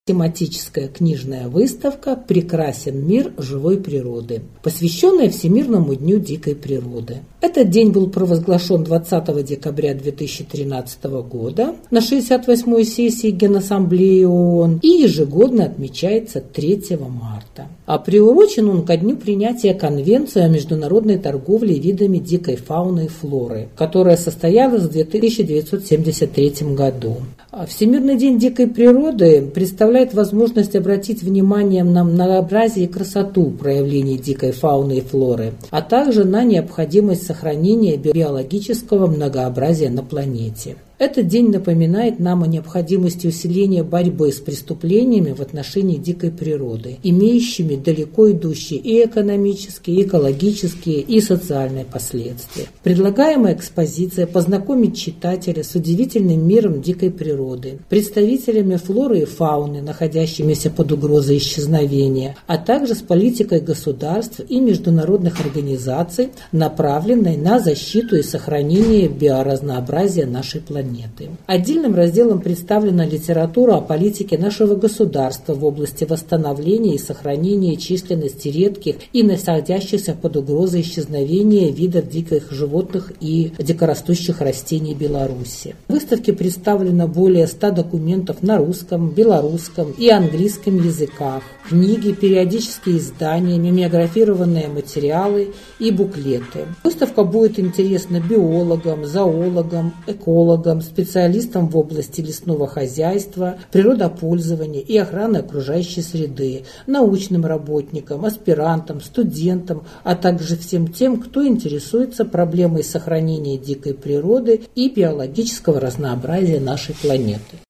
Тематическая книжная выставка «Прекрасен мир живой природы», посвященная Всемирному дню дикой природы. Этот день был провозглашен 20 декабря 2013 года на 68-й сессии Генассамблеи ООН и ежегодно отмечается 3 марта. А приурочен он ко дню принятия Конвенции о международной торговле видами дикой фауны и флоры, которая состоялась в 1973 году. Всемирный день дикой природы представляет возможность обратить внимание на многообразие и красоту проявлений дикой фауны и флоры, а также на необходимость сохранения биологического многообразия на планете. Этот день напоминает нам о необходимости усиления борьбы с преступлениями в отношении дикой природы, имеющими далеко идущие и экономические, и экологические, и социальные последствия. Предлагаемая экспозиция познакомит читателя с удивительным миром дикой природы, представителями флоры и фауны, находящимися под угрозой исчезновения, а также с политикой государств и международных организаций, направленной на защиту и сохранение биоразнообразия нашей планеты. Отдельным разделом представлена литература о политике нашего государства в области восстановления и сохранения численности редких и находящихся под угрозой исчезновения видов диких животных и дикорастущих растений Беларуси. В выставке представлено более 100 документов на русском, белорусском и английском языках, книги, периодические издания, мимеографированные материалы и буклеты. Выставка будет интересна биологам, зоологам, экологам, специалистам в области лесного хозяйства, природопользования и охраны окружающей среды, научным работникам, аспирантам, студентам, а также всем тем, кто интересуется проблемой сохранения дикой природы и биологического разнообразия нашей планеты.